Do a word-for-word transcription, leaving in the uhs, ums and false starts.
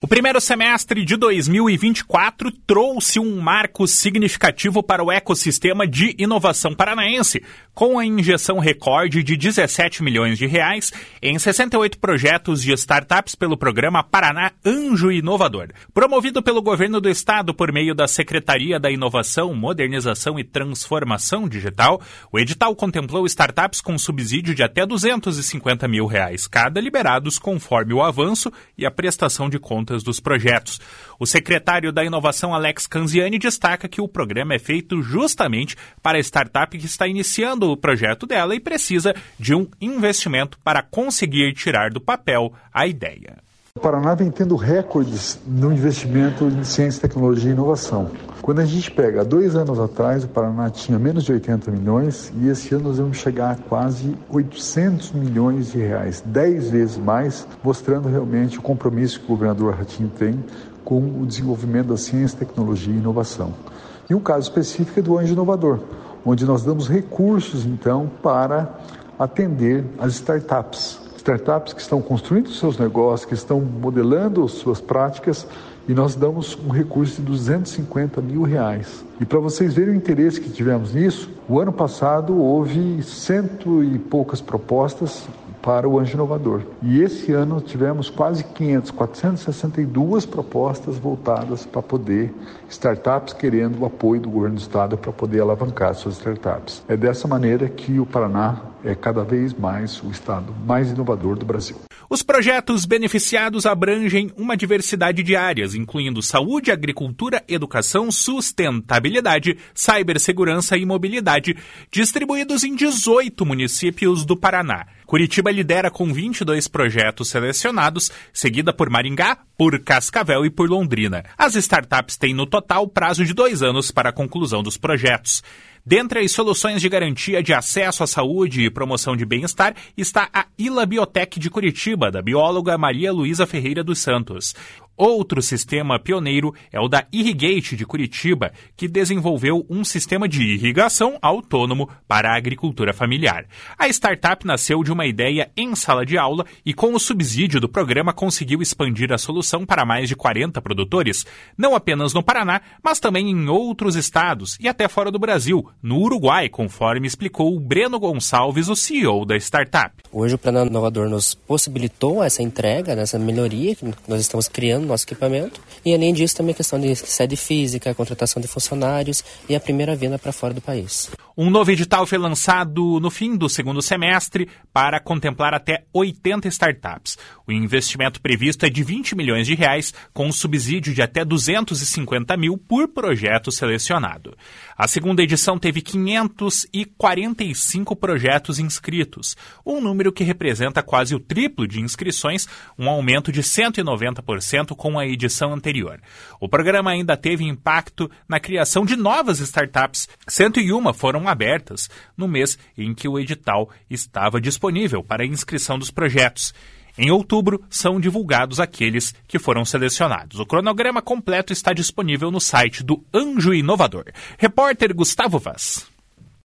primeiro semestre de dois mil e vinte e quatro trouxe um marco significativo para o ecossistema de inovação paranaense, com a injeção recorde de dezessete milhões de reais em sessenta e oito projetos de startups pelo programa Paraná Anjo Inovador. Promovido pelo governo do estado por meio da Secretaria da Inovação, Modernização e Transformação Digital, o edital contemplou startups com subsídio de até duzentos e cinquenta mil reais cada, liberados conforme o avanço e a prestação de contas dos projetos. O secretário da Inovação, Alex Canziani, destaca que o programa é feito justamente para a startup que está iniciando o projeto dela e precisa de um investimento para conseguir tirar do papel a ideia. O Paraná vem tendo recordes no investimento em ciência, tecnologia e inovação. Quando a gente pega, dois anos atrás, o Paraná tinha menos de oitenta milhões e esse ano nós vamos chegar a quase oitocentos milhões de reais, dez vezes mais, mostrando realmente o compromisso que o governador Ratinho tem com o desenvolvimento da ciência, tecnologia e inovação. E um caso específico é do Anjo Inovador, onde nós damos recursos, então, para atender as startups. Startups que estão construindo seus negócios, que estão modelando suas práticas, e nós damos um recurso de duzentos e cinquenta mil reais. E para vocês verem o interesse que tivemos nisso, o ano passado houve cento e poucas propostas para o Anjo Inovador. E esse ano tivemos quase quinhentas, quatrocentas e sessenta e duas propostas voltadas para poder, startups querendo o apoio do governo do estado para poder alavancar suas startups. É dessa maneira que o Paraná é cada vez mais o estado mais inovador do Brasil. Os projetos beneficiados abrangem uma diversidade de áreas, incluindo saúde, agricultura, educação, sustentabilidade, cibersegurança e mobilidade, distribuídos em dezoito municípios do Paraná. Curitiba lidera com vinte e dois projetos selecionados, seguida por Maringá, por Cascavel e por Londrina. As startups têm no total prazo de dois anos para a conclusão dos projetos. Dentre as soluções de garantia de acesso à saúde e promoção de bem-estar está a Ila Biotech de Curitiba, da bióloga Maria Luísa Ferreira dos Santos. Outro sistema pioneiro é o da Irrigate de Curitiba, que desenvolveu um sistema de irrigação autônomo para a agricultura familiar. A startup nasceu de uma ideia em sala de aula e, com o subsídio do programa, conseguiu expandir a solução para mais de quarenta produtores, não apenas no Paraná, mas também em outros estados e até fora do Brasil, no Uruguai, conforme explicou o Breno Gonçalves, o C E O da startup. Hoje o Paraná Inovador nos possibilitou essa entrega, essa melhoria que nós estamos criando nosso equipamento, e além disso também a questão de sede física, contratação de funcionários e a primeira venda para fora do país. Um novo edital foi lançado no fim do segundo semestre para contemplar até oitenta startups. O investimento previsto é de vinte milhões de reais, com um subsídio de até duzentos e cinquenta mil por projeto selecionado. A segunda edição teve quinhentos e quarenta e cinco projetos inscritos, um número que representa quase o triplo de inscrições, um aumento de cento e noventa por cento com a edição anterior. O programa ainda teve impacto na criação de novas startups. cento e uma foram abertas no mês em que o edital estava disponível para a inscrição dos projetos. Em outubro, são divulgados aqueles que foram selecionados. O cronograma completo está disponível no site do Anjo Inovador. Repórter Gustavo Vaz.